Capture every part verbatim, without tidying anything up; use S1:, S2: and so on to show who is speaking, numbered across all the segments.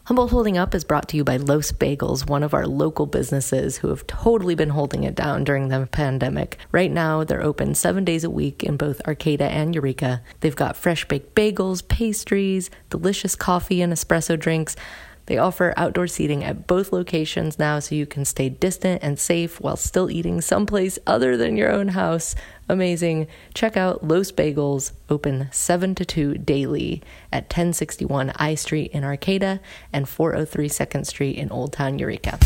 S1: Humboldt Holding Up is brought to you by Los Bagels, one of our local businesses who have totally been holding it down during the pandemic. Right now, they're open seven days a week in both Arcata and Eureka. They've got fresh baked bagels, pastries, delicious coffee and espresso drinks. They offer outdoor seating at both locations now so you can stay distant and safe while still eating someplace other than your own house. Amazing. Check out Los Bagels, open seven to two daily at ten sixty-one I Street in Arcata and four oh three second Street in Old Town Eureka.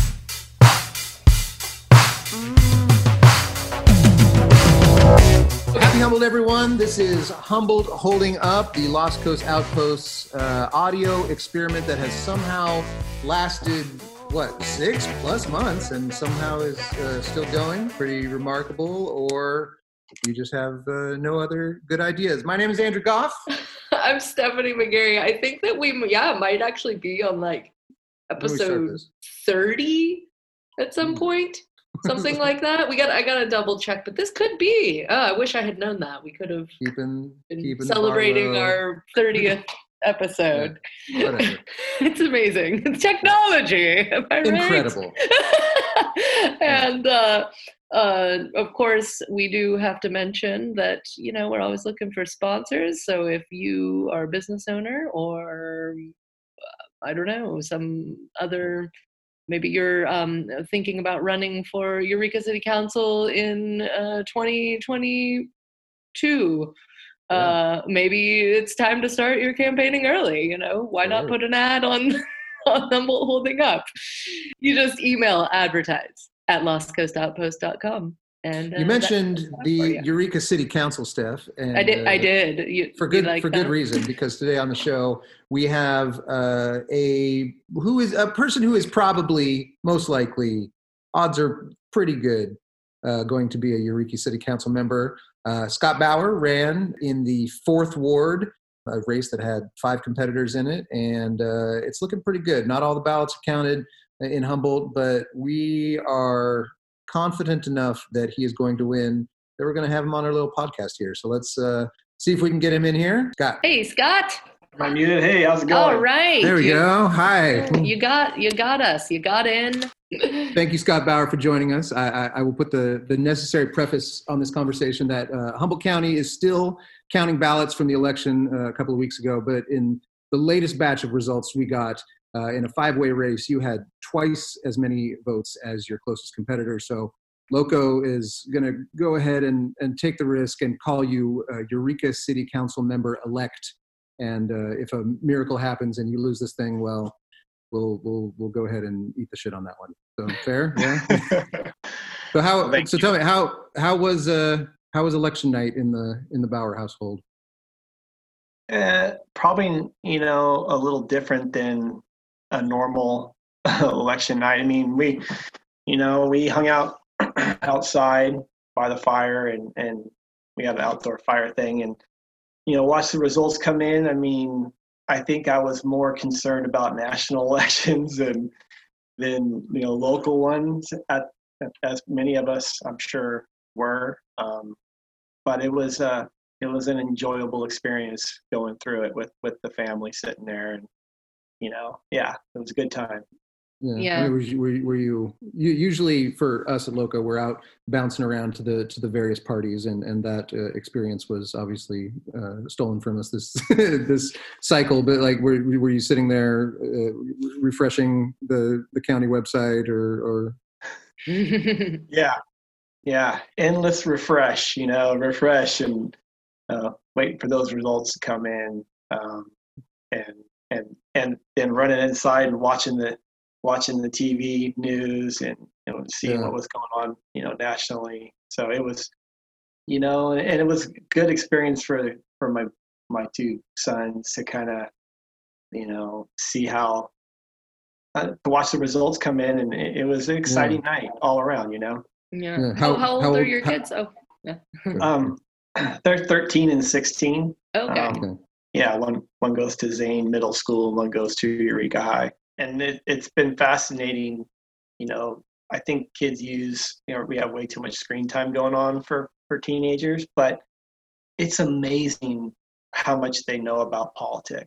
S2: Happy Humboldt, everyone. This is Humboldt Holding Up, the Lost Coast Outposts uh, audio experiment that has somehow lasted, what, six plus months and somehow is uh, still going. Pretty remarkable. Or you just have uh, no other good ideas. My name is Andrew Goff.
S3: I'm Stephanie McGarry. I think that we, yeah, might actually be on like episode thirty at some point. Something like that. We got. I got to double check, but this could be. Oh, I wish I had known that. We could have
S2: keeping,
S3: been
S2: keeping
S3: celebrating our thirtieth episode.
S2: Yeah, whatever.
S3: It's amazing. It's technology. Am I
S2: Incredible.
S3: Right? And uh, uh, of course, we do have to mention that, you know, we're always looking for sponsors. So if you are a business owner or uh, I don't know, some other. Maybe you're um, thinking about running for Eureka City Council in uh, twenty twenty-two. Yeah. Uh, maybe it's time to start your campaigning early. You know, why not put an ad on on Humboldt Holding Up? You just email advertise at lost coast outpost dot com. And uh,
S2: you mentioned the
S3: you.
S2: Eureka City Council staff. And,
S3: I did.
S2: Uh,
S3: I did. You,
S2: for good
S3: like
S2: for
S3: that?
S2: good reason, because today on the show we have uh, a who is a person who is probably most likely, odds are pretty good, uh, going to be a Eureka City Council member. Uh, Scott Bauer ran in the fourth ward, a race that had five competitors in it, and uh, it's looking pretty good. Not all the ballots are counted in Humboldt, but we are confident enough that he is going to win that we're going to have him on our little podcast here. So let's uh, see if we can get him in here. Scott.
S3: Hey, Scott.
S4: Am I muted? Hey, how's it going?
S3: All right.
S2: There we
S3: you,
S2: go. Hi.
S3: You got you got us. You got in.
S2: Thank you, Scott Bauer, for joining us. I, I, I will put the, the necessary preface on this conversation that uh, Humboldt County is still counting ballots from the election uh, a couple of weeks ago, but in the latest batch of results we got, Uh, in a five-way race, you had twice as many votes as your closest competitor. So Loco is going to go ahead and, and take the risk and call you uh, Eureka City Council member-elect. And uh, if a miracle happens and you lose this thing, well, we'll we'll we'll go ahead and eat the shit on that one. So fair, yeah. so how?
S4: Well,
S2: so
S4: you.
S2: tell me how how was uh how was election night in the in the Bauer household?
S4: Uh, probably you know a little different than a normal election night. I mean, we, you know, we hung out outside by the fire and, and we had an outdoor fire thing and, you know, watched the results come in. I mean, I think I was more concerned about national elections than, than, you know, local ones, at, as many of us, I'm sure, were. Um, but it was, uh, it was an enjoyable experience going through it with, with the family sitting there and, you know, yeah, it was a good time.
S2: Yeah.
S3: Yeah.
S2: I mean, were, you, were, you, were you, you usually for us at Loco, we're out bouncing around to the to the various parties, and and that uh, experience was obviously uh, stolen from us this this cycle. But like, were were you sitting there uh, refreshing the the county website or or?
S4: yeah, yeah, endless refresh. You know, refresh and uh, waiting for those results to come in, um, and and and then running inside and watching the watching the T V news and you know seeing
S2: Yeah.
S4: what was going on you know nationally. So it was you know and, and it was a good experience for for my my two sons to kind of you know see how uh, to watch the results come in, and it, it was an exciting
S2: Yeah.
S4: night all around. You know.
S3: Yeah.
S2: Yeah.
S3: How,
S2: How-
S3: how old
S2: how
S3: are
S2: old-
S3: your
S2: how-
S3: kids? Oh, yeah.
S4: Um, they're thirteen and sixteen.
S3: Okay.
S4: Um,
S2: Okay.
S4: Yeah, one one goes to Zane Middle School, one goes to Eureka High, and it, it's been fascinating. You know, I think kids use you know we have way too much screen time going on for for teenagers, but it's amazing how much they know about politics.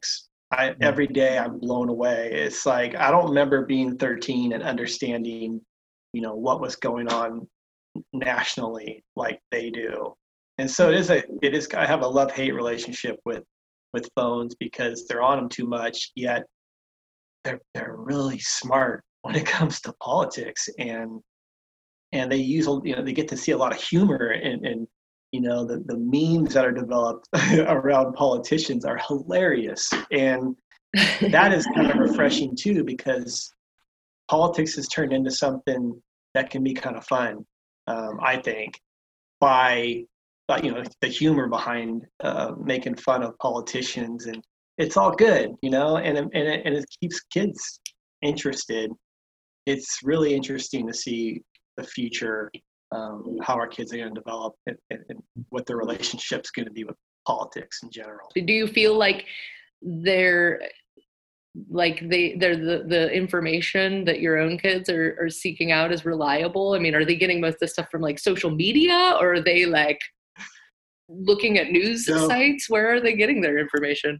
S4: I, every day I'm blown away. It's like, I don't remember being thirteen and understanding, you know, what was going on nationally like they do. And so it is a, it is, I have a love-hate relationship with, with phones because they're on them too much, yet they're, they're really smart when it comes to politics. And, and they use, you know, they get to see a lot of humor and, and you know, the, the memes that are developed around politicians are hilarious. And that is kind of refreshing too, because politics has turned into something that can be kind of fun, um, I think, by, by, you know, the humor behind uh, making fun of politicians. And it's all good, you know, and, and, it, and it keeps kids interested. It's really interesting to see the future, um, how our kids are going to develop and, and, and what their relationship's going to be with politics in general.
S3: Do you feel like they're like they they're the, the information that your own kids are, are seeking out is reliable? I mean, are they getting most of the stuff from like social media, or are they like looking at news
S4: No.
S3: sites? Where are they getting their information?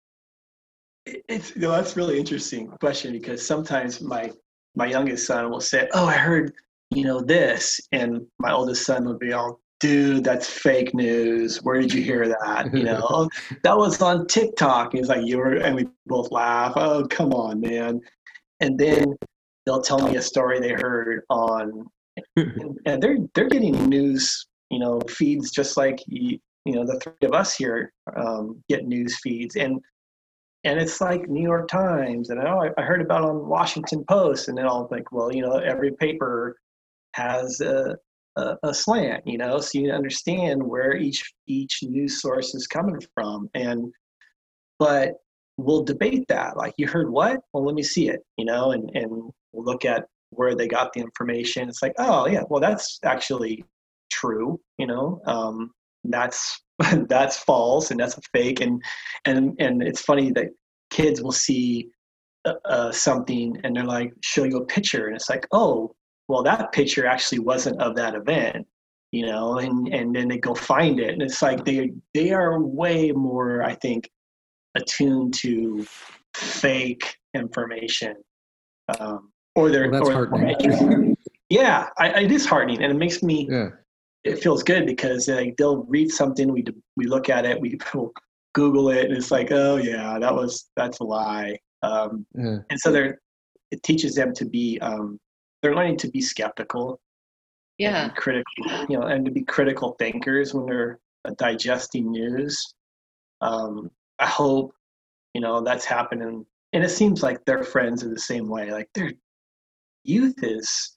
S4: It's, you know, that's a really interesting question, because sometimes my my youngest son will say, "Oh, I heard, you know, this," and my oldest son will be all, "Dude, that's fake news. Where did you hear that?" You know, "Oh, that was on TikTok." He's like, "You were," and we both laugh. "Oh, come on, man." And then they'll tell me a story they heard on, and, and they're they're getting news, you know, feeds just like you, you know, the three of us here um, get news feeds, and and it's like New York Times, and oh, I, I heard about it on Washington Post, and then I'll think, well, you know, every paper has a, a, a slant, you know, so you understand where each each news source is coming from. And but we'll debate that. Like, you heard what? Well, let me see it, you know, and and we'll look at where they got the information. It's like, oh yeah, well, that's actually true, you know. Um, that's that's false and that's a fake. And and and it's funny that kids will see uh, something and they're like, show you a picture, and it's like, oh, well, that picture actually wasn't of that event, you know, and, and then they go find it. And it's like they they are way more, I think, attuned to fake information. Um, or they're,
S2: well, that's
S4: or,
S2: heartening.
S4: yeah, I, it is heartening. And it makes me,
S2: yeah.
S4: it feels good, because like, they'll read something, we we look at it, we Google it, and it's like, oh yeah, that was, that's a lie. Um, yeah. And so they're, it teaches them to be, um, they're learning to be skeptical,
S3: yeah,
S4: and critical, you know, and to be critical thinkers when they're digesting news. Um, I hope, you know, that's happening, and it seems like their friends are the same way. Like, their youth is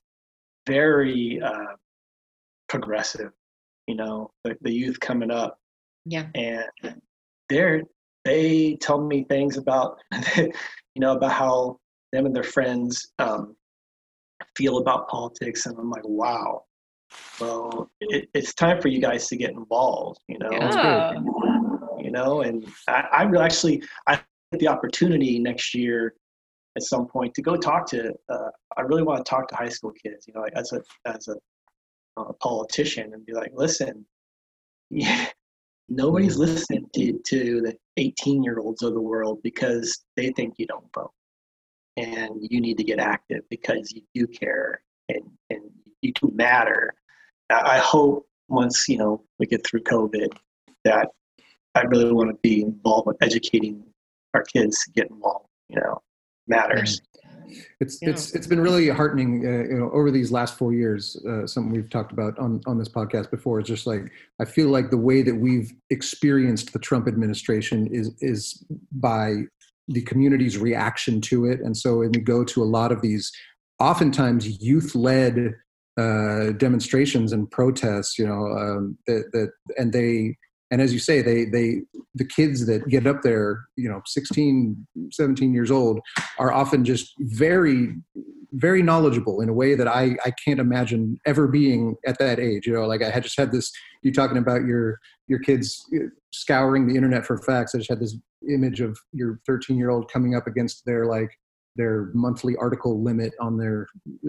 S4: very uh, progressive, you know, the, the youth coming up,
S3: yeah,
S4: and they're they tell me things about, you know, about how them and their friends um, feel about politics, and I'm like, wow, well, it, it's time for you guys to get involved, you know.
S3: Yeah.
S4: And, you know, and I, I really actually I had the opportunity next year at some point to go talk to. Uh, I really want to talk to high school kids, you know, like as a as a, a politician, and be like, listen, yeah, nobody's listening to to the eighteen year olds of the world because they think you don't vote. And you need to get active because you do care, and, and you do matter. I hope once, you know, we get through COVID, that I really want to be involved with educating our kids to get involved, you know, matters.
S2: It's yeah. it's it's been really heartening, uh, you know, over these last four years. Uh, something we've talked about on, on this podcast before is just like, I feel like the way that we've experienced the Trump administration is is by the community's reaction to it. And so when we go to a lot of these oftentimes youth-led uh, demonstrations and protests, you know, um, that, that, and they, and as you say, they, they, the kids that get up there, you know, sixteen, seventeen years old, are often just very, very knowledgeable in a way that I, I can't imagine ever being at that age. You know, like I had just had this, you talking about your, your kids scouring the internet for facts. I just had this image of your thirteen year old coming up against their, like, their monthly article limit on their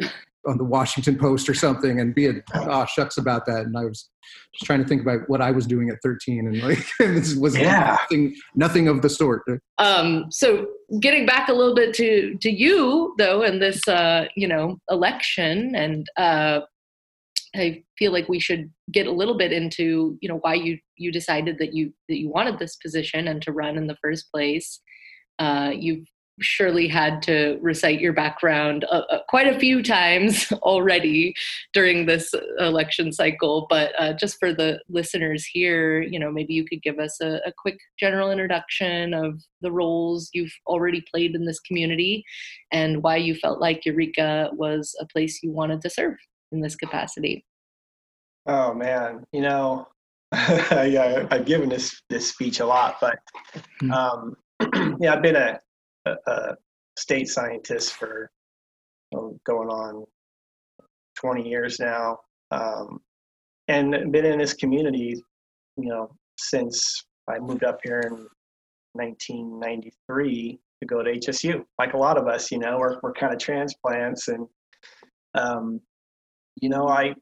S2: on the Washington Post or something and be a oh shucks about that. And I was just trying to think about what I was doing at thirteen, and like and this was
S4: yeah.
S2: nothing, nothing of the sort.
S3: Um, so getting back a little bit to to you though, and this uh, you know election, and uh, I feel like we should get a little bit into you know why you you decided that you that you wanted this position and to run in the first place. Uh, you've surely had to recite your background uh, uh, quite a few times already during this election cycle, but uh, just for the listeners here, you know, maybe you could give us a, a quick general introduction of the roles you've already played in this community and why you felt like Eureka was a place you wanted to serve in this capacity.
S4: Oh man, you know, yeah, I've given this this speech a lot, but um, yeah, I've been a A, a state scientist for you know, going on twenty years now, um, and been in this community, you know, since I moved up here in nineteen ninety-three to go to H S U. Like a lot of us, you know, we're we're kind of transplants, and um, you know, I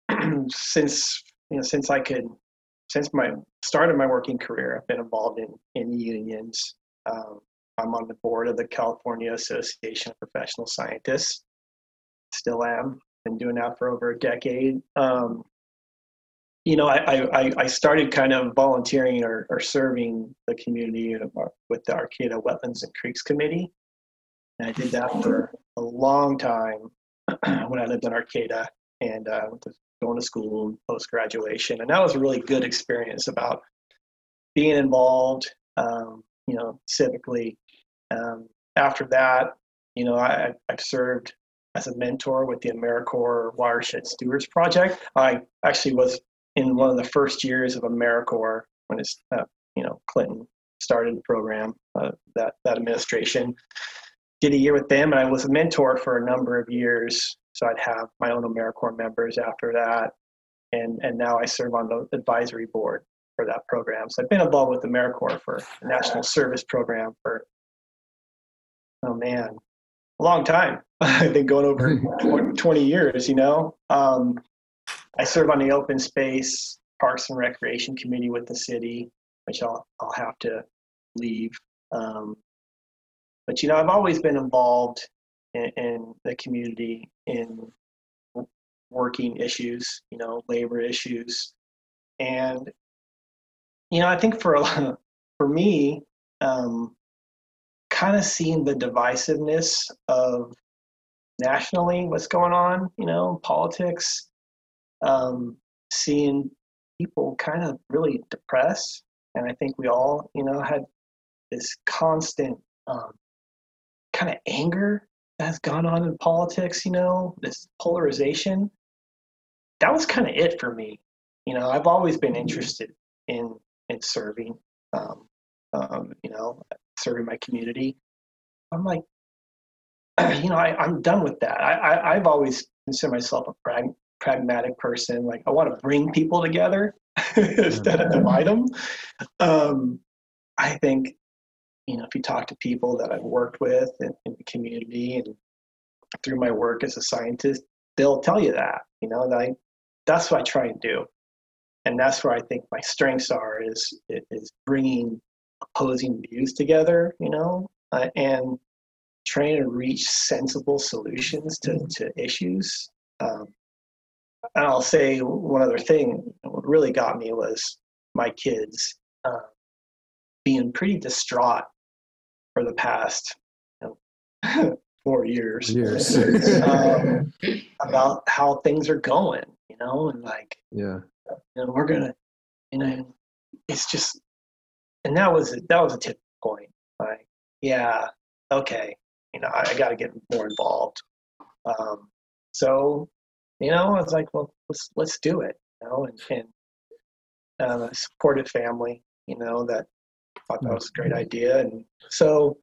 S4: since you know since I could since my started my working career, I've been involved in in unions. Um, I'm on the board of the California Association of Professional Scientists. Still am. Been doing that for over a decade. Um, you know, I, I, I started kind of volunteering or, or serving the community with the Arcata Wetlands and Creeks Committee. And I did that for a long time when I lived in Arcata and uh, went to, going to school post-graduation. And that was a really good experience about being involved, um, you know, civically. Um, after that, you know, I, I've served as a mentor with the AmeriCorps Watershed Stewards Project. I actually was in one of the first years of AmeriCorps when it's, uh, you know, Clinton started the program, uh, that, that administration. Did a year with them, and I was a mentor for a number of years. So I'd have my own AmeriCorps members after that. And, and now I serve on the advisory board for that program. So I've been involved with AmeriCorps for the National Service Program for, oh man, a long time. I've been going over twenty years, you know. Um, I serve on the Open Space, Parks and Recreation Committee with the city, which I'll, I'll have to leave. Um, but, you know, I've always been involved in, in the community in working issues, you know, labor issues. And, you know, I think for a, for me, um, kind of seeing the divisiveness of nationally what's going on, you know, politics, um, seeing people kind of really depressed. And I think we all, you know, had this constant um, kind of anger that has gone on in politics, you know, this polarization. That was kind of it for me. You know, I've always been interested in in serving, um, um, you know, serving my community. I'm like, you know, I, I'm done with that. I, I, I've always considered myself a prag- pragmatic person. Like, I want to bring people together instead of divide them. Um, I think, you know, if you talk to people that I've worked with in, in the community and through my work as a scientist, they'll tell you that, you know, that I, that's what I try and do. And that's where I think my strengths are, is is bringing opposing views together, you know, uh, and trying to reach sensible solutions to, to issues. Um, and I'll say one other thing. What really got me was my kids uh, being pretty distraught for the past you know, four years,
S2: years.
S4: um, about how things are going, you know, and like,
S2: yeah,
S4: you know, we're gonna, you know, it's just, and that was that was a tipping point. Like, yeah, okay, you know, I, I got to get more involved. Um, so, you know, I was like, well, let's let's do it, you know, and, and uh, a supportive family, you know, that thought that was a great idea, and so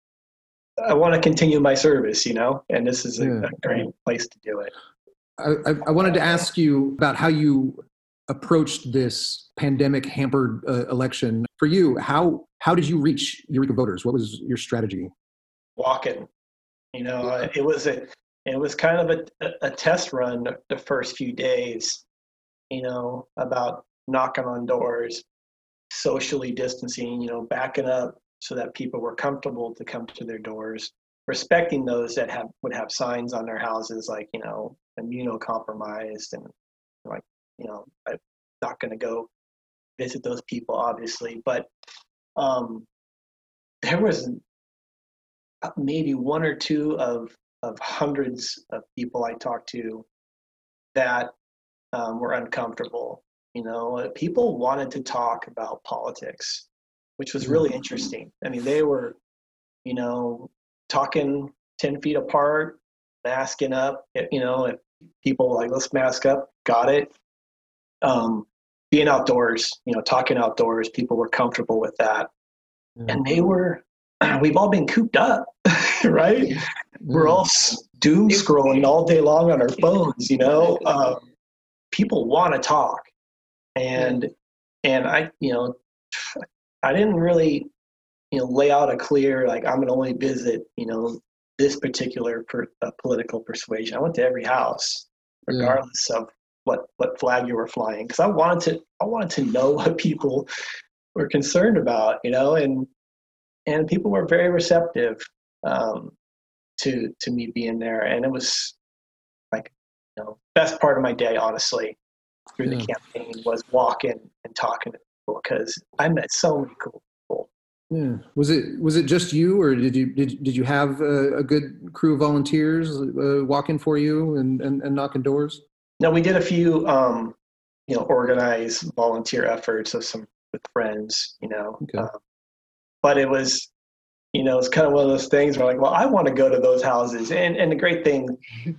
S4: I want to continue my service, you know, and this is a, yeah. a great place to do it.
S2: I, I wanted to ask you about how you approached this pandemic hampered uh, election. For you, how how did you reach Eureka voters? What was your strategy?
S4: Walking, you know, uh, it was a it was kind of a, a test run the, the first few days, you know, about knocking on doors, socially distancing, you know, backing up so that people were comfortable to come to their doors, respecting those that have would have signs on their houses like, you know, immunocompromised, and like, you know, I'm not going to go visit those people, obviously. But um, there was maybe one or two of of hundreds of people I talked to that um, were uncomfortable. You know, people wanted to talk about politics, which was really interesting. I mean, they were, you know, talking ten feet apart, masking up. You know, if people were like, let's mask up, got it. Um, being outdoors, you know, talking outdoors, people were comfortable with that. Yeah. And they were, we've all been cooped up, right? Yeah. We're all doom scrolling all day long on our phones, you know. Um, people want to talk. And, and I, you know, I didn't really, you know, lay out a clear, like, I'm going to only visit, you know, this particular per, uh, political persuasion. I went to every house, regardless yeah. of what, what flag you were flying. Cause I wanted to, I wanted to know what people were concerned about, you know, and, and people were very receptive, um, to, to me being there. And it was like, you know, best part of my day, honestly, through yeah. the campaign was walking and talking to people, because I met so many cool people.
S2: Yeah. Was it was it just you, or did you did did you have a, a good crew of volunteers uh, walking for you and, and, and knocking doors?
S4: No, we did a few, um, you know, organized volunteer efforts of some with friends, you know.
S2: Okay.
S4: Um, but it was, you know, it's kind of one of those things where like, well, I want to go to those houses, and and the great thing,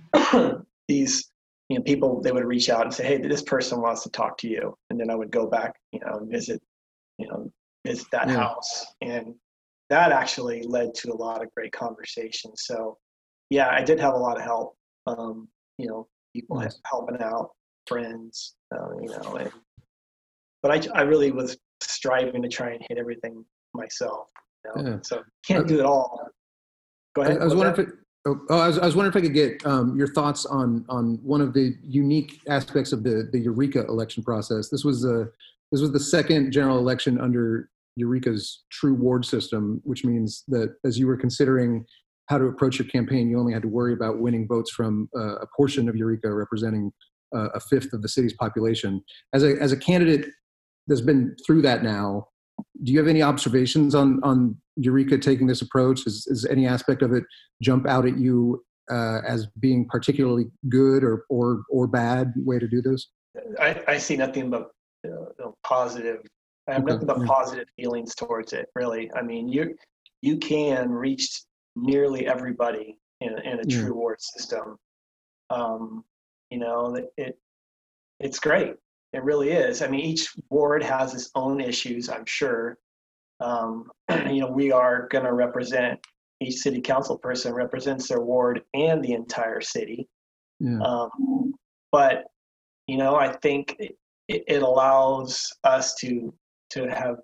S4: these. You know, people, they would reach out and say, hey, this person wants to talk to you. And then I would go back, you know, and visit, you know, visit that yeah. house. And that actually led to a lot of great conversations. So, yeah, I did have a lot of help, um, you know, people nice. helping out, friends, uh, you know. And, but I, I really was striving to try and hit everything myself. You know? Yeah. So can't do it all. Go ahead.
S2: I, I was wondering if it, Oh, I was, I was wondering if I could get um, your thoughts on on one of the unique aspects of the, the Eureka election process. This was a this was the second general election under Eureka's true ward system, which means that as you were considering how to approach your campaign, you only had to worry about winning votes from uh, a portion of Eureka representing uh, a fifth of the city's population. As a as a candidate that's been through that now, do you have any observations on on Eureka taking this approach? Is, is any aspect of it jump out at you uh, as being particularly good or, or or bad way to do this?
S4: I, I see nothing but uh, positive. I have okay. nothing but yeah. positive feelings towards it, really. I mean, you you can reach nearly everybody in, in a true yeah. ward system. Um, you know, it, it it's great. It really is. I mean, each ward has its own issues, I'm sure. Um, you know, we are going to represent, each city council person represents their ward and the entire city.
S2: Yeah.
S4: Um, but, you know, I think it, it allows us to to have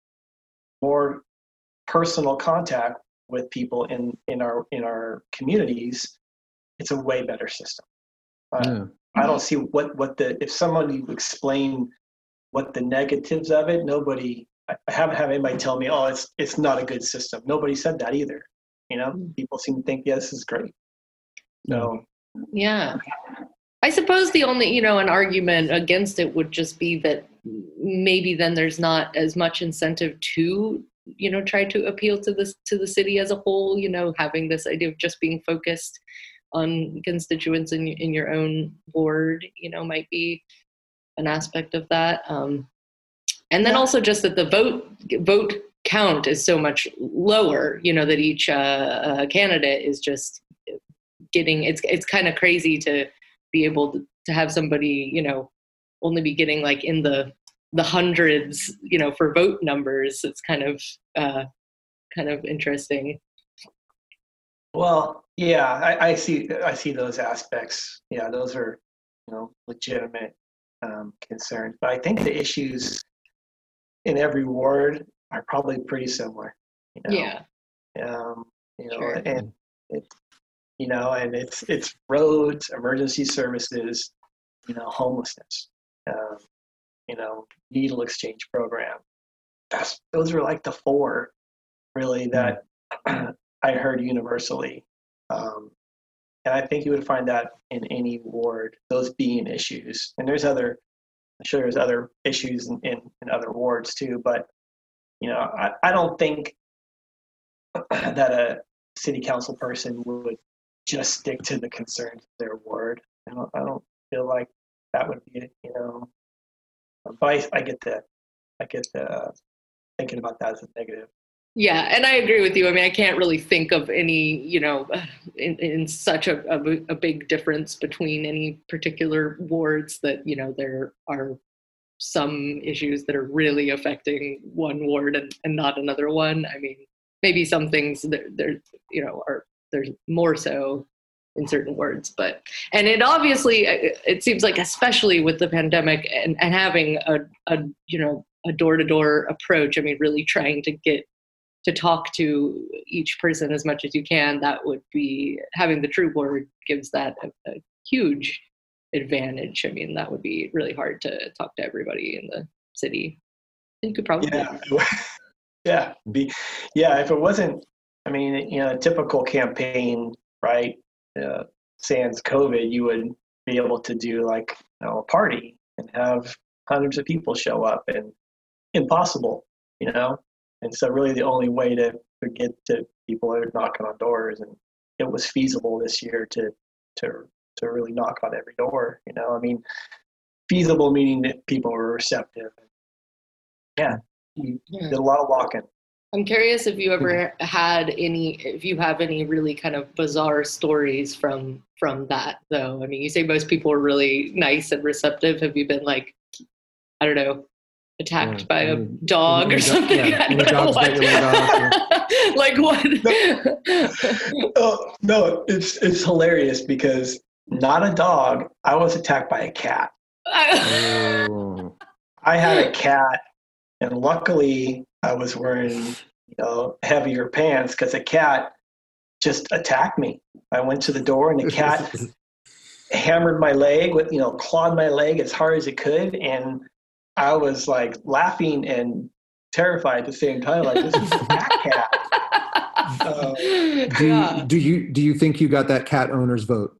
S4: more personal contact with people in, in our in our communities. It's a way better system. Uh,
S2: yeah.
S4: I don't see what, what the, if somebody would explain what the negatives of it, nobody, I haven't had anybody tell me, oh, it's it's not a good system. Nobody said that either. You know, people seem to think, yeah, this is great. So,
S3: yeah. I suppose the only, you know, an argument against it would just be that maybe then there's not as much incentive to, you know, try to appeal to this, to the city as a whole, you know, having this idea of just being focused on constituents in in your own ward, you know, might be an aspect of that. Um, and then also just that the vote vote count is so much lower, you know, that each uh, uh, candidate is just getting, it's it's kind of crazy to be able to, to have somebody, you know, only be getting like in the the hundreds, you know, for vote numbers. It's kind of uh, kind of interesting.
S4: Well, yeah, I, I see. I see those aspects. Yeah, those are, you know, legitimate um, concerns. But I think the issues in every ward are probably pretty similar. You know?
S3: Yeah.
S4: Um, you know,
S3: sure.
S4: and it, you know, and it's it's roads, emergency services, you know, homelessness, um, you know, needle exchange program. That's those are like the four really that I heard universally. Um, and I think you would find that in any ward, those being issues. And there's other, I'm sure there's other issues in, in, in other wards too, but, you know, I, I don't think that a city council person would just stick to the concerns of their ward. I don't, I don't feel like that would be, you know, but I, I get the, I get the uh, thinking about that as a negative.
S3: Yeah, and I agree with you. I mean, I can't really think of any, you know, in, in such a, a, a big difference between any particular wards that, you know, there are some issues that are really affecting one ward and, and not another one. I mean, maybe some things there, there, you know, are there's more so in certain wards, but, and it obviously, it seems like, especially with the pandemic and, and having a, a, you know, a door-to-door approach, I mean, really trying to get to talk to each person as much as you can, that would be, having the true word gives that a, a huge advantage. I mean, that would be really hard to talk to everybody in the city. You could probably.
S4: Yeah, yeah, be, yeah. If it wasn't, I mean, you know, a typical campaign, right? Uh, sans COVID, you would be able to do like, you know, a party and have hundreds of people show up, and impossible, you know. And so really the only way to, to get to people are knocking on doors, and it was feasible this year to to to really knock on every door, you know. I mean, feasible meaning that people were receptive. Yeah, we
S3: Yeah.
S4: did a lot of walking.
S3: I'm curious if you ever had any, if you have any really kind of bizarre stories from from that, though. I mean, you say most people are really nice and receptive. Have you been like, I don't know, attacked
S2: Yeah,
S3: by
S2: I
S3: a
S2: mean,
S3: dog
S2: any
S3: or
S2: do-
S3: something?
S2: yeah,
S3: I
S2: any
S3: don't know
S2: dogs
S3: what.
S2: bite your leg
S3: Like what?
S4: Oh no, it's it's hilarious because not a dog. I was attacked by a cat.
S2: Oh.
S4: I had a cat, and luckily I was wearing, you know, heavier pants because the cat just attacked me. I went to the door, and the cat hammered my leg with, you know, clawed my leg as hard as it could, and I was like laughing and terrified at the same time. Like, this is a cat cat. Uh,
S2: do
S3: Yeah.
S2: you, do you do you think you got that cat owner's vote?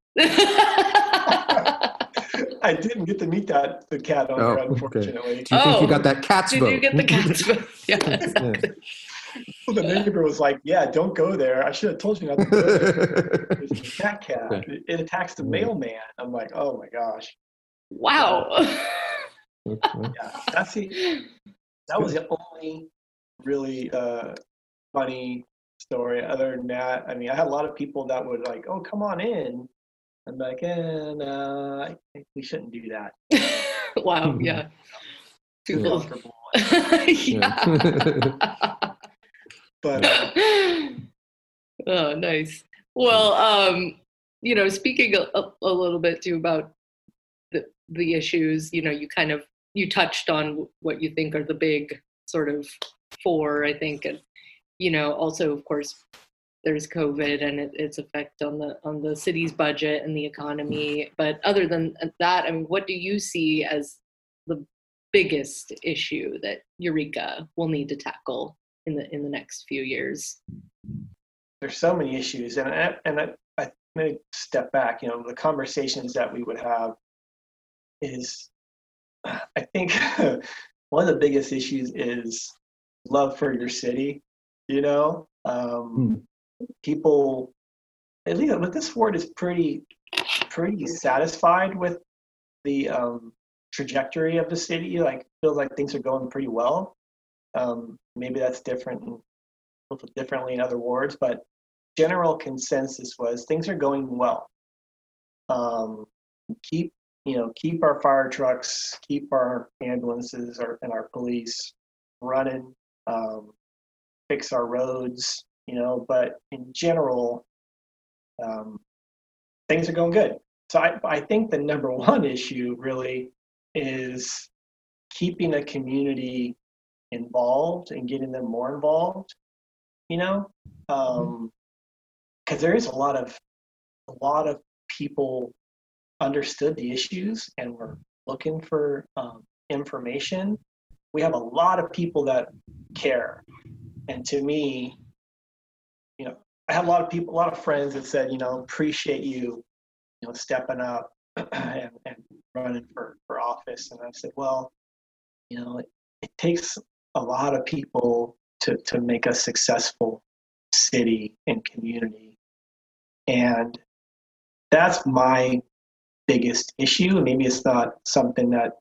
S4: I didn't get to meet that the cat owner,
S2: Oh, okay.
S4: unfortunately.
S2: Do you think you
S3: Oh,
S2: got that cat's
S3: Did
S2: vote?
S3: you get the cat's vote? Yeah, exactly.
S4: Well, the neighbor was like, "Yeah, don't go there. I should have told you not to go there. It's a cat cat. It, it attacks the mailman." I'm like, "Oh my gosh."
S3: Wow.
S4: Yeah, that's the that was the only really uh, funny story. Other than that, I mean, I had a lot of people that would like, "Oh, come on in." I'm like, eh, no, I think we shouldn't do that.
S3: Wow. Yeah.
S4: Too
S3: People.
S4: comfortable.
S3: Yeah.
S4: But uh,
S3: Oh, nice. Well, um, you know, speaking a, a, a little bit too about the the issues, you know, you kind of you touched on what you think are the big sort of four, I think, and you know, also of course there's COVID and it, its effect on the on the city's budget and the economy. But other than that, I mean, what do you see as the biggest issue that Eureka will need to tackle in the in the next few years?
S4: there's so many issues, and I, and I, I may step back. You know, the conversations that we would have is, I think, one of the biggest issues is love for your city. You know, um,
S2: Hmm.
S4: people, at least with this ward, is pretty pretty satisfied with the um, trajectory of the city. Like, feels like things are going pretty well. Um, maybe that's different, and differently in other wards, but general consensus was things are going well. Um, keep you know keep our fire trucks, keep our ambulances, our, and our police running. Um, fix our roads, you know. But in general, um, things are going good. So I, I think the number one issue really is keeping a community involved and getting them more involved, you know, because um, there is a lot of a lot of people understood the issues and were looking for um, information. We have a lot of people that care. And to me, you know, I have a lot of people, a lot of friends that said, you know, appreciate you, you know, stepping up and, and running for, for office. And I said, well, you know, it, it takes a lot of people to, to make a successful city and community. And that's my biggest issue. Maybe it's not something that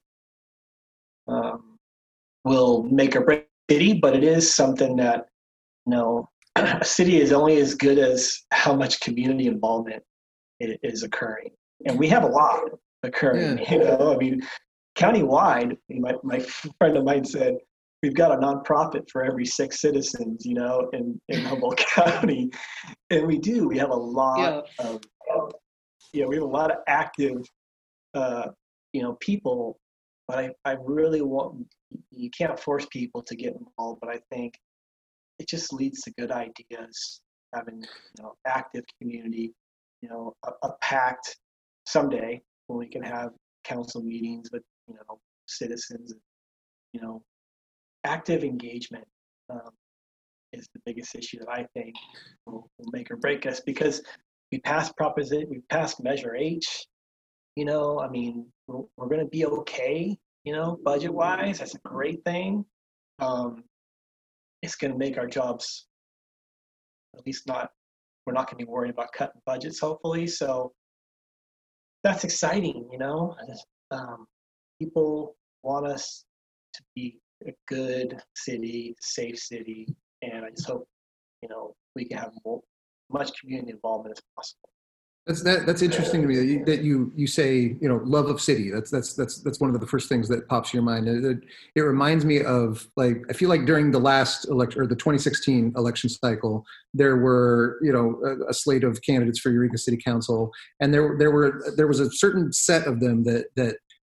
S4: um, will make or break a city, but it is something that, you know, a city is only as good as how much community involvement is occurring. And we have a lot occurring, yeah. you know, I mean, countywide, my, my friend of mine said, we've got a nonprofit for every six citizens, you know, in, in Humboldt County. And we do, we have a lot yeah. of, of, you know, we have a lot of active, uh, you know, people, but I, I really want, you can't force people to get involved, but I think it just leads to good ideas, having, you know, active community, you know, a, a pact someday when we can have council meetings with, you know, citizens, you know, active engagement um, is the biggest issue that I think will, will make or break us, because we passed proposition, we passed Measure H, you know, I mean, we're, we're going to be okay, you know, budget wise, that's a great thing. Um, it's going to make our jobs, at least not, we're not going to be worried about cutting budgets, hopefully. So that's exciting, you know. Um, people want us to be a good city, safe city, and I just hope, you know, we can have more, much community involvement as possible.
S2: That's that, that's interesting to me that you, that you you say, you know, love of city. That's that's that's that's one of the first things that pops in your mind. It, it, it reminds me of, like, I feel like during the last election, or the twenty sixteen election cycle, there were, you know, a, a slate of candidates for Eureka City Council, and there there were there was a certain set of them that that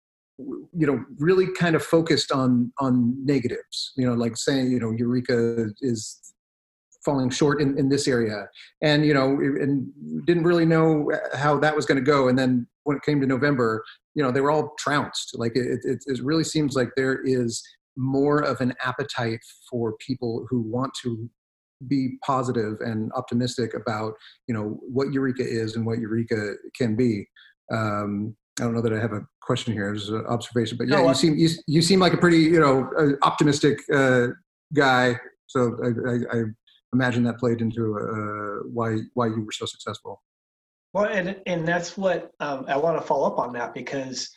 S2: you know really kind of focused on on negatives. You know, like saying, you know, Eureka is falling short in, in this area, and you know, and didn't really know how that was going to go. And then when it came to November, you know, they were all trounced. Like it, it, it really seems like there is more of an appetite for people who want to be positive and optimistic about, you know, what Eureka is and what Eureka can be. Um, I don't know that I have a question here. It's an observation, but yeah, no, you seem you, you seem like a pretty, you know, uh, optimistic uh, guy. So I. I, I imagine that played into uh, why why you were so successful.
S4: Well, and and that's what um, I want to follow up on that, because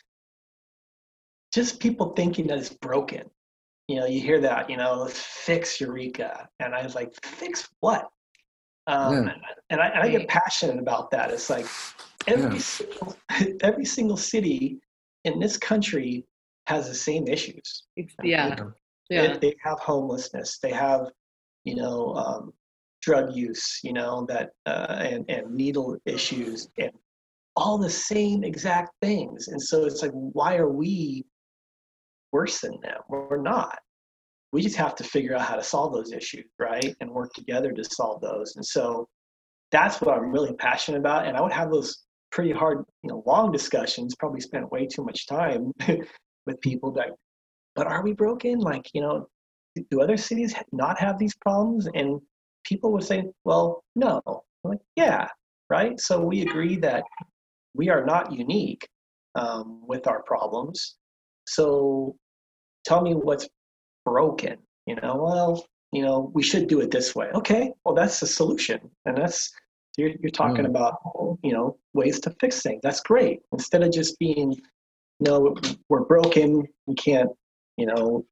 S4: just people thinking that it's broken. You know, you hear that, you know, let's fix Eureka, and I was like, fix what? Um, yeah. And I and I get passionate about that. It's like every yeah. single, every single city in this country has the same issues.
S3: Yeah, yeah.
S4: They, they have homelessness. They have, you know, um, drug use, you know, that uh, and, and needle issues, and all the same exact things. And so it's like, why are we worse than them? We're not. We just have to figure out how to solve those issues, right? And work together to solve those. And so that's what I'm really passionate about. And I would have those pretty hard, you know, long discussions, probably spent way too much time with people that, but are we broken? Like, you know, do other cities not have these problems? And people would say, well, no. I'm like, yeah, right? So we agree that we are not unique um, with our problems. So tell me what's broken. You know, well, you know, we should do it this way. Okay, well, that's the solution. And that's, you're, you're talking mm. about, you know, ways to fix things. That's great. Instead of just being, you know, we're broken, we can't, you know,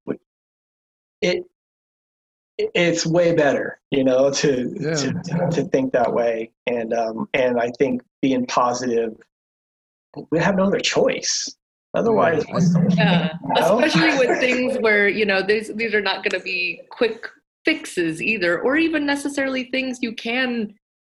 S4: it it's way better, you know, to, yeah. to to think that way. And um and I think being positive, we have no other choice. Otherwise,
S3: yeah, you know? Especially with things where, you know, these these are not going to be quick fixes either, or even necessarily things you can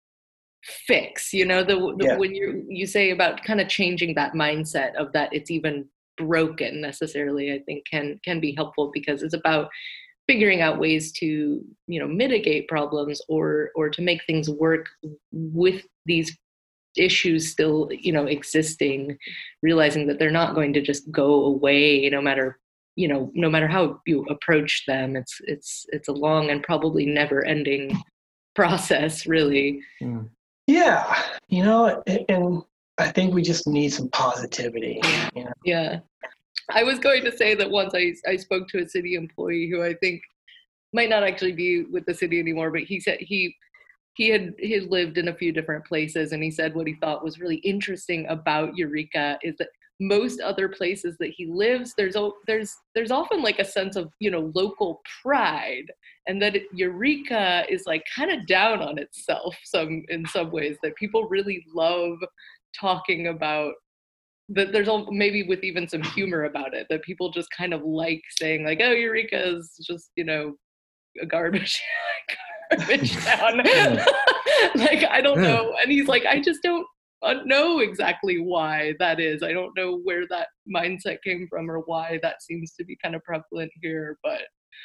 S3: fix. You know, the, the yeah. when you you say about kind of changing that mindset of that it's even broken necessarily, I think can can be helpful, because it's about figuring out ways to, you know, mitigate problems or or to make things work with these issues still, you know, existing, realizing that they're not going to just go away no matter, you know, no matter how you approach them. It's, it's, it's a long and probably never ending process, really.
S2: Mm.
S4: Yeah. You know, and I think we just need some positivity. You know?
S3: Yeah. I was going to say that once I, I spoke to a city employee who I think might not actually be with the city anymore, but he said he he had he had lived in a few different places, and he said what he thought was really interesting about Eureka is that most other places that he lives, there's there's there's often like a sense of, you know, local pride, and that Eureka is like kind of down on itself some in some ways, that people really love talking about, that there's all, maybe with even some humor about it, that people just kind of like saying like, oh, Eureka is just, you know, a garbage garbage town. Like, I don't know. And he's like, I just don't know exactly why that is. I don't know where that mindset came from or why that seems to be kind of prevalent here, but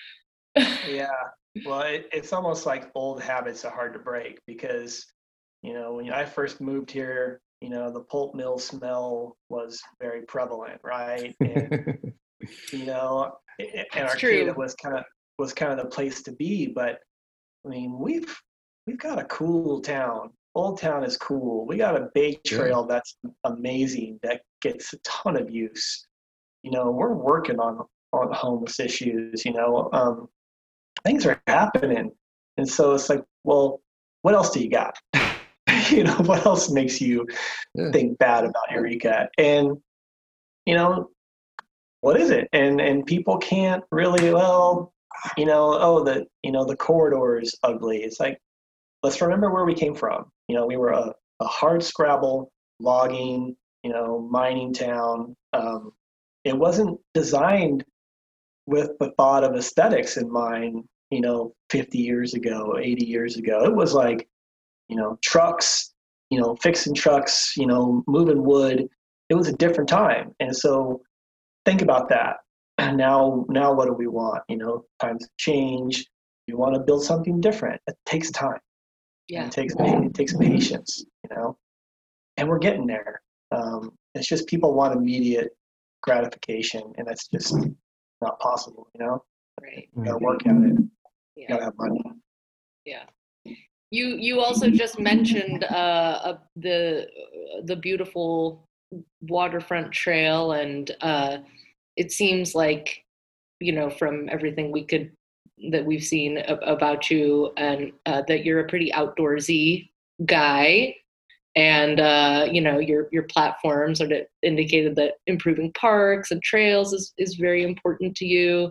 S4: yeah. Well, it, it's almost like old habits are hard to break, because, you know, when I first moved here, you know, the pulp mill smell was very prevalent, right? And, you know, and Arcata was kind of was kind of the place to be. But I mean, we've we've got a cool town. Old Town is cool. We got a Bay Trail yeah. that's amazing, that gets a ton of use. You know, we're working on on homeless issues. You know, um, things are happening, and so it's like, well, what else do you got? You know, what else makes you yeah. think bad about Eureka? And, you know, what is it? And and people can't really, well, you know, oh, the, you know, the corridor is ugly. It's like, let's remember where we came from. You know, we were a, a hard scrabble, logging, you know, mining town. Um, it wasn't designed with the thought of aesthetics in mind, you know, fifty years ago, eighty years ago. It was like, you know, trucks, you know, fixing trucks, you know, moving wood. It was a different time. And so think about that. And now, now what do we want? You know, times change. You want to build something different. It takes time.
S3: Yeah.
S4: It takes, it takes patience, you know, and we're getting there. Um, it's just people want immediate gratification, and that's just not possible, you know?
S3: Right.
S4: You gotta work at it.
S3: Yeah.
S4: You gotta have money.
S3: Yeah. You you also just mentioned uh, uh, the the beautiful waterfront trail, and uh, it seems like, you know, from everything we could that we've seen a- about you, and uh, that you're a pretty outdoorsy guy, and uh, you know, your your platform sort of indicated that improving parks and trails is is very important to you.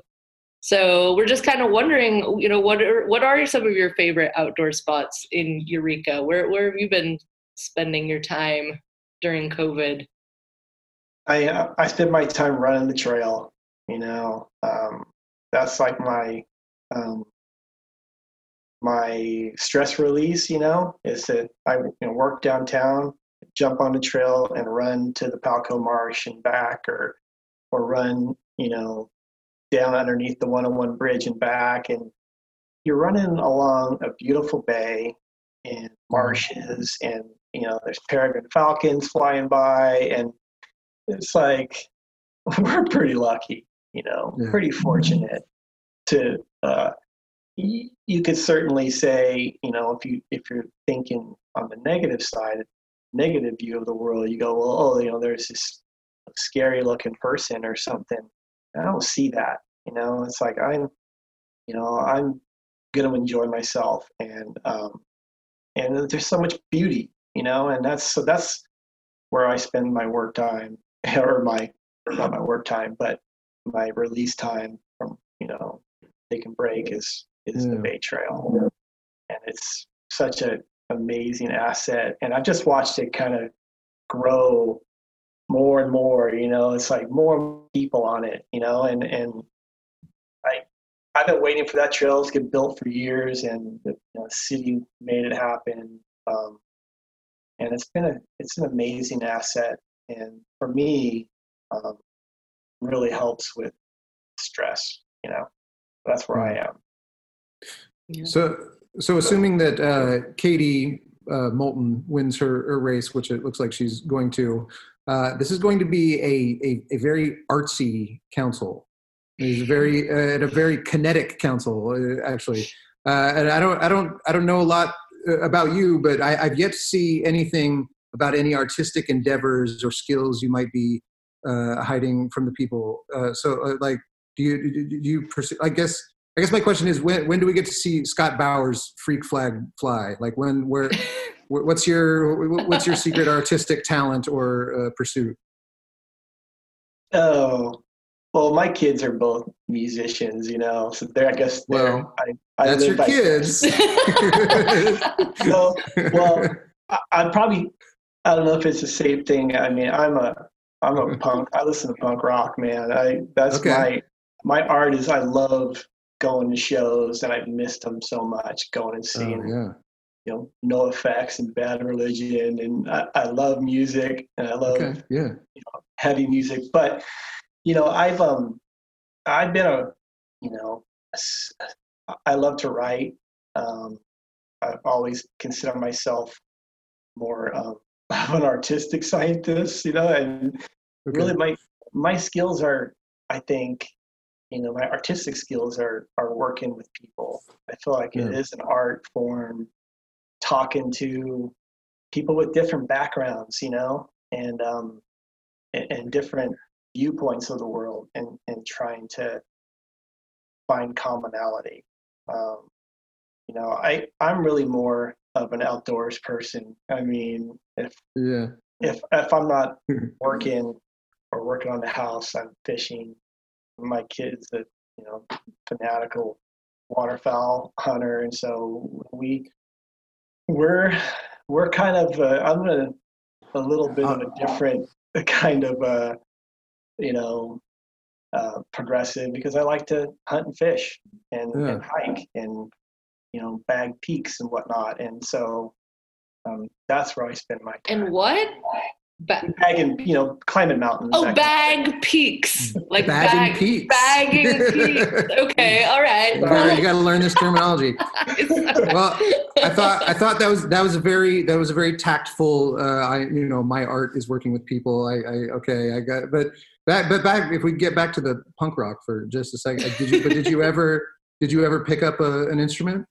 S3: So we're just kind of wondering, you know, what are what are some of your favorite outdoor spots in Eureka? Where where have you been spending your time during COVID?
S4: I uh, I spend my time running the trail. You know, um, that's like my um, my stress release. You know, is that I you know, work downtown, jump on the trail, and run to the Palco Marsh and back, or or run, you know, down underneath the one oh one bridge and back, and you're running along a beautiful bay and marshes, and, you know, there's peregrine falcons flying by, and it's like, we're pretty lucky, you know, yeah. pretty fortunate to, uh, y- you could certainly say, you know, if you, if you're thinking on the negative side, negative view of the world, you go, well, oh, you know, there's this scary looking person or something. I don't see that, you know. It's like I'm, you know, I'm gonna enjoy myself, and um, and there's so much beauty, you know, and that's so that's where I spend my work time, or my not my work time, but my release time from, you know, taking break is is yeah. the Bay Trail, and it's such an amazing asset, and I've just watched it kind of grow more and more, you know. It's like more people on it, you know, and and I I've been waiting for that trail to get built for years, and the, you know, city made it happen, um, and it's been a it's an amazing asset, and for me, um, really helps with stress, you know. That's where I am.
S2: Yeah. So so assuming that uh, Katie uh, Moulton wins her, her race, which it looks like she's going to, uh, this is going to be a, a, a very artsy council. It's very uh, a very kinetic council, uh, actually. Uh, and I don't I don't I don't know a lot about you, but I, I've yet to see anything about any artistic endeavors or skills you might be uh, hiding from the people. Uh, so, uh, like, do you do you pursue? I guess I guess my question is, when when do we get to see Scott Bowers' freak flag fly? Like, when where what's your what's your secret artistic talent or uh, pursuit?
S4: Oh, well, my kids are both musicians, you know, so they're, I guess, they're,
S2: well,
S4: I, I
S2: that's your kids.
S4: So, well, I, I probably, I don't know if it's the same thing. I mean, I'm a, I'm a punk. I listen to punk rock, man. I that's
S2: okay.
S4: my my art is. I love going to shows, and I've missed them so much. Going and seeing,
S2: oh, yeah.
S4: you know, NoFX and Bad Religion, and I, I love music, and I love
S2: okay. yeah.
S4: you know, heavy music, but. You know, I've um, I've been a, you know, I love to write. Um, I've always considered myself more um, of an artistic scientist, you know, and okay. really my my skills are, I think, you know, my artistic skills are are working with people. I feel like yeah. it is an art form, talking to people with different backgrounds, you know, and um, and, and different viewpoints of the world, and, and trying to find commonality. Um, you know, I, I'm really more of an outdoors person. I mean, if
S2: yeah.
S4: if if I'm not working or working on the house, I'm fishing. My kid's a, you know, fanatical waterfowl hunter, and so we we're we're kind of uh, I'm a a little bit of a different kind of uh you know, uh, progressive, because I like to hunt and fish and, yeah. and hike and, you know, bag peaks and whatnot. And so um, that's where I spend my time.
S3: And what? Ba-
S4: bagging, you know, climbing mountains.
S3: Oh, bag peaks. Like
S2: bagging
S3: bag,
S2: peaks.
S3: Bagging peaks. Okay, all right.
S2: Sorry, you got to learn this terminology. Well, I thought I thought that was that was a very that was a very tactful. Uh, I you know my art is working with people. I, I okay I got but back but back if we get back to the punk rock for just a second. Did you but did you ever did you ever pick up a, an instrument?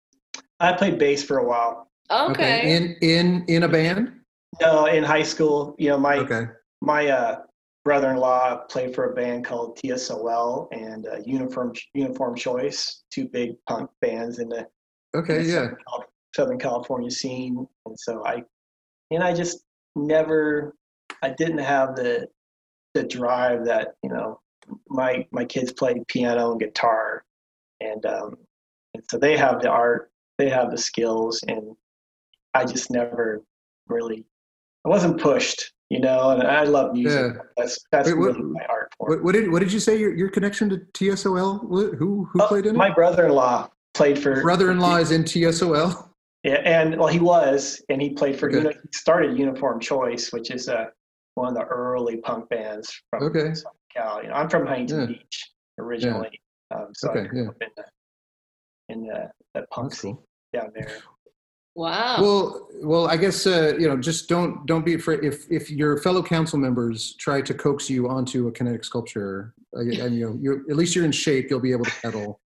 S4: I played bass for a while.
S3: Okay.
S2: okay. In in in a band.
S4: No, in high school, you know, my
S2: okay.
S4: my uh, brother-in-law played for a band called T S O L and uh, Uniform Uniform Choice, two big punk bands in the
S2: okay,
S4: in the
S2: yeah,
S4: Southern, Southern California scene. And so I, and I just never, I didn't have the the drive that you know my my kids played piano and guitar, and um, and so they have the art, they have the skills, and I just never really. I wasn't pushed, you know, and I love music. Yeah. That's that's Wait, what, really my art form.
S2: What, what did what did you say? Your your connection to T S O L? Who who
S4: oh,
S2: played in it?
S4: My brother-in-law played for.
S2: Brother-in-law is in T S O L.
S4: Yeah, and well, he was, and he played for.
S2: Okay.
S4: You know, he started Uniform Choice, which is uh, one of the early punk bands from
S2: okay.
S4: Southern Cal. You know, I'm from Huntington
S2: yeah.
S4: Beach originally, yeah. um, so
S2: okay,
S4: I grew
S2: yeah.
S4: up in the in the, the punk
S2: That's
S4: scene
S2: cool.
S4: down there.
S3: Wow.
S2: Well, well, I guess uh, you know, just don't don't be afraid if if your fellow council members try to coax you onto a kinetic sculpture, uh, and you know, you're at least you're in shape. You'll be able to pedal.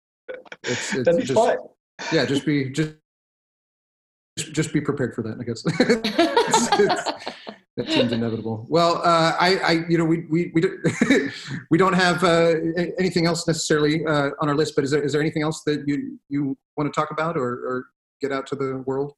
S4: It's, it's That'd be
S2: just,
S4: fun.
S2: Yeah, just be just just be prepared for that. I guess it's, it's, that seems inevitable. Well, uh, I, I, you know, we we we, do, we don't have uh, anything else necessarily uh, on our list. But is there is there anything else that you you want to talk about or? or get out to the world?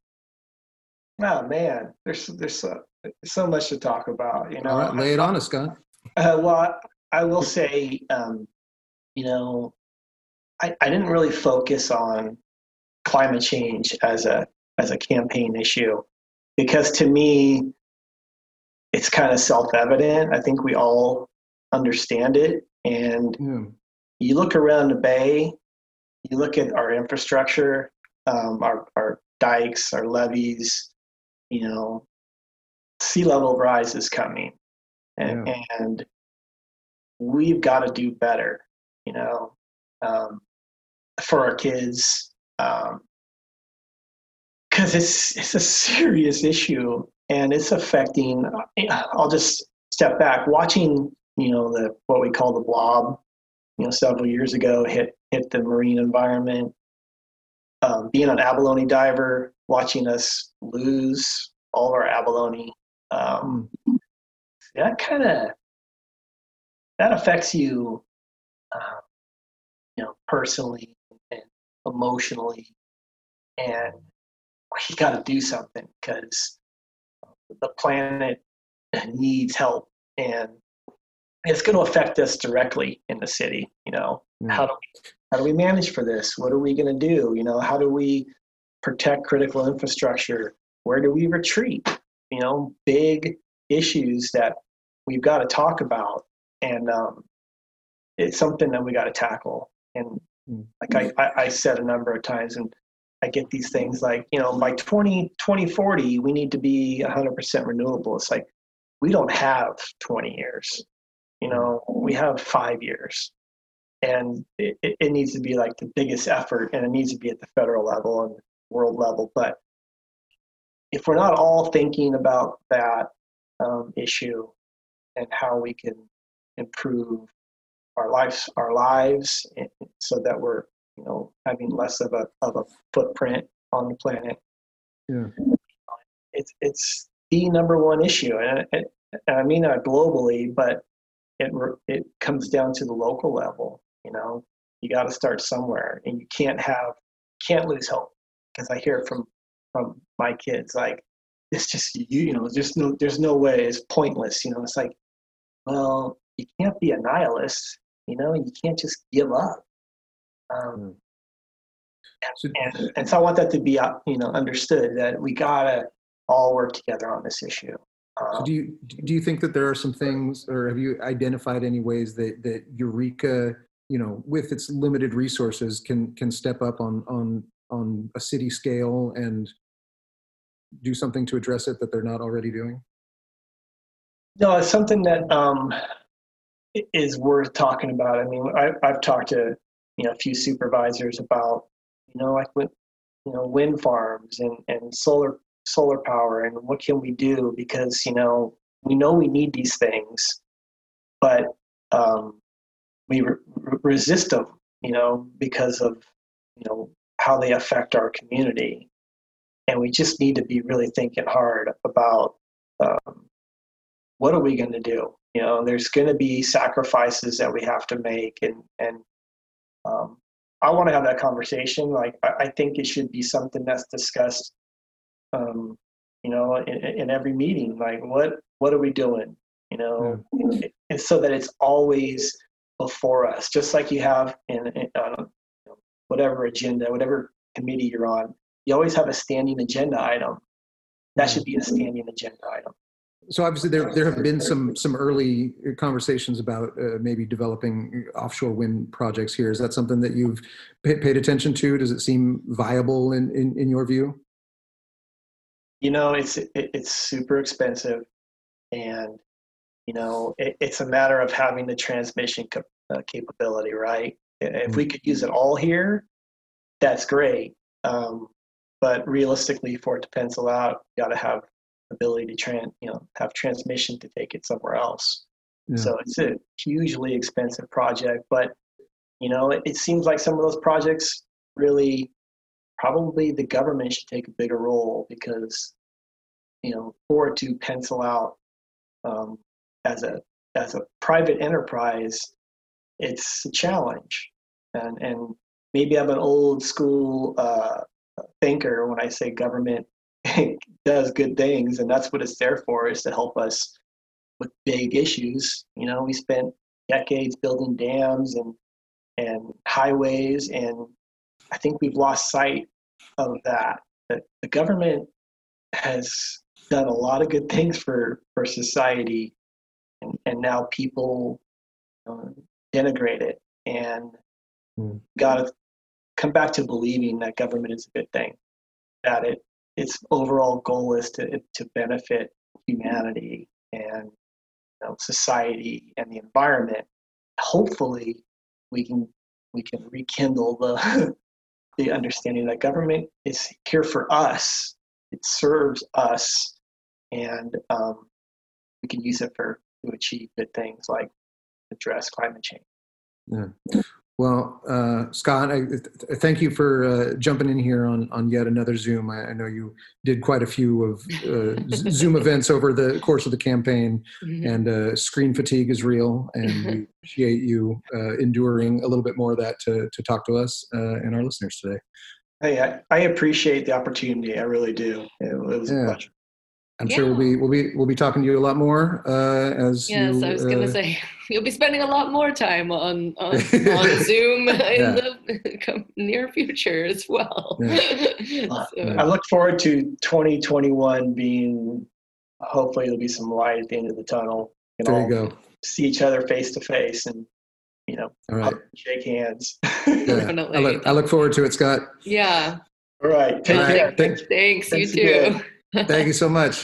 S4: Oh man, there's there's so, so much to talk about. You know,
S2: all right, lay it on us, Scott.
S4: Uh, well, I will say, um, you know, I, I didn't really focus on climate change as a as a campaign issue because to me, it's kind of self-evident. I think we all understand it, and
S2: yeah.
S4: you look around the Bay, you look at our infrastructure. Um, our, our dikes, our levees, you know, sea level rise is coming, and,
S2: yeah.
S4: and we've got to do better, you know, um, for our kids, because because it's it's a serious issue and it's affecting. I'll just step back. Watching, you know, the what we call the blob, you know, several years ago hit hit the marine environment. Um, being an abalone diver, watching us lose all of our abalone, um, that kind of that affects you, uh, you know, personally and emotionally, and we got to do something because the planet needs help, and it's going to affect us directly in the city. You know, mm. how do we, how do we manage for this? What are we going to do? You know, how do we protect critical infrastructure? Where do we retreat? You know, big issues that we've got to talk about, and um, it's something that we got to tackle. And mm. like I, I, I said a number of times, and I get these things like, you know, by twenty forty, we need to be one hundred percent renewable. It's like, we don't have twenty years. You know, we have five years. And it, it needs to be like the biggest effort, and it needs to be at the federal level and world level. But if we're not all thinking about that um, issue and how we can improve our lives, our lives, so that we're, you know, having less of a of a footprint on the planet.
S2: Yeah,
S4: it's it's the number one issue, and, and, and I mean not globally, but it it comes down to the local level. You know, you got to start somewhere, and you can't have can't lose hope, because I hear from from my kids like, it's just you you know there's no there's no way, it's pointless. You know, it's like, well, you can't be a nihilist. You know, you can't just give up. Um, and, and, and so I want that to be, you know, understood, that we gotta all work together on this issue. Um,
S2: so do you do you think that there are some things, or have you identified any ways that that Eureka, you know, with its limited resources, can can step up on on on a city scale and do something to address it that they're not already doing?
S4: No, it's something that um, is worth talking about. I mean, I, I've talked to, you know, a few supervisors about, you know, like with, you know, wind farms and, and solar solar power, and what can we do? Because, you know, we know we need these things, but um, we re- resist them, you know, because of, you know, how they affect our community. And we just need to be really thinking hard about um, what are we going to do? You know, there's going to be sacrifices that we have to make, and and um, I want to have that conversation. Like, I, I think it should be something that's discussed, um, you know, in, in every meeting. Like, what what are we doing? You know, yeah. And so that it's always before us, just like you have in, in uh, whatever agenda, whatever committee you're on. You always have a standing agenda item. That should be a standing agenda item.
S2: So obviously there there have been some some early conversations about uh, maybe developing offshore wind projects here. Is that something that you've pay, paid attention to? Does it seem viable in, in, in your view?
S4: You know, it's it, it's super expensive, and you know, it, it's a matter of having the transmission cap- uh, capability, right? If mm-hmm. we could use it all here, that's great. Um, but realistically, for it to pencil out, you got to have ability to trans, you know, have transmission to take it somewhere else. Yeah. So it's a hugely expensive project, but you know, it, it seems like some of those projects really, probably the government should take a bigger role, because, you know, for it to pencil out um, as a as a private enterprise, it's a challenge. And and maybe I'm an old school uh, thinker when I say government does good things, and that's what it's there for, is to help us with big issues. You know, we spent decades building dams and and highways, and I think we've lost sight of that. That the government has done a lot of good things for for society, and, and now people um, denigrate it, and mm. got to come back to believing that government is a good thing, that it its overall goal is to to benefit humanity and, you know, society and the environment. Hopefully, we can we can rekindle the the understanding that government is here for us. It serves us, and um, we can use it for to achieve good things like address climate change.
S2: Yeah. Well, uh, Scott, I, th- thank you for uh, jumping in here on, on yet another Zoom. I, I know you did quite a few of uh, Zoom events over the course of the campaign, mm-hmm. and uh, screen fatigue is real, and we appreciate you uh, enduring a little bit more of that to, to talk to us uh, and our listeners today.
S4: Hey, I, I appreciate the opportunity. I really do. It, it was yeah. a pleasure.
S2: I'm yeah. sure we'll be we'll be we'll be talking to you a lot more uh, as
S3: yes.
S2: you,
S3: I was
S2: uh,
S3: going to say you'll be spending a lot more time on on, on Zoom in yeah. the near future as well.
S4: Yeah. so. I look forward to twenty twenty-one being. Hopefully, there'll be some light at the end of the tunnel. We can
S2: there
S4: all
S2: you go.
S4: See each other face to face and you know
S2: all right.
S4: shake hands.
S2: Yeah.
S3: Definitely.
S2: I look, I look forward to it, Scott.
S3: Yeah.
S4: All right. Take
S2: all
S4: care.
S2: Right. Thanks.
S3: Thanks.
S4: Thanks
S3: You
S4: again.
S3: too.
S2: Thank you so much.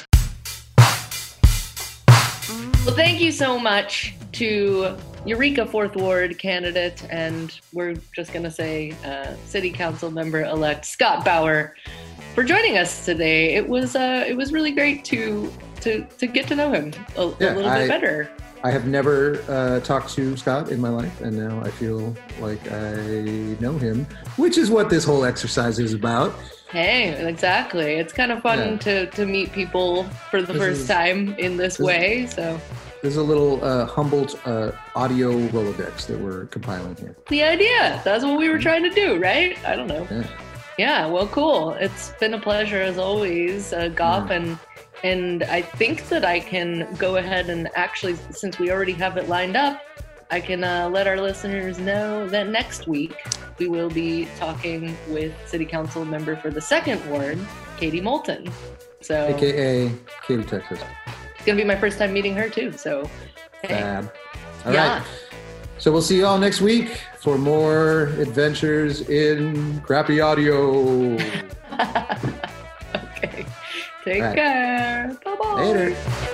S3: Well, thank you so much to Eureka fourth Ward candidate, and we're just going to say uh, City Council member-elect Scott Bauer for joining us today. It was uh, it was really great to to to get to know him a,
S2: yeah,
S3: a little
S2: I,
S3: bit better.
S2: I have never uh, talked to Scott in my life, and now I feel like I know him, which is what this whole exercise is about.
S3: Hey, exactly. It's kind of fun
S2: yeah.
S3: to, to meet people for the
S2: this
S3: first
S2: is,
S3: time in this, this way. So
S2: there's a little uh, Humboldt uh, audio Rolodex that we're compiling here.
S3: The idea. That's what we were trying to do, right? I don't know.
S2: Yeah.
S3: Yeah, well, cool. It's been a pleasure as always, uh, Goff, yeah. and and I think that I can go ahead and actually, since we already have it lined up, I can uh, let our listeners know that next week we will be talking with City Council member for the second ward, Katie Moulton. So,
S2: A K A Katy, Texas.
S3: It's going to be my first time meeting her too. So, hey.
S2: Fab. All
S3: yeah.
S2: right. So we'll see you all next week for more adventures in crappy audio.
S3: Okay. Take
S2: right.
S3: care. Bye-bye.
S2: Later.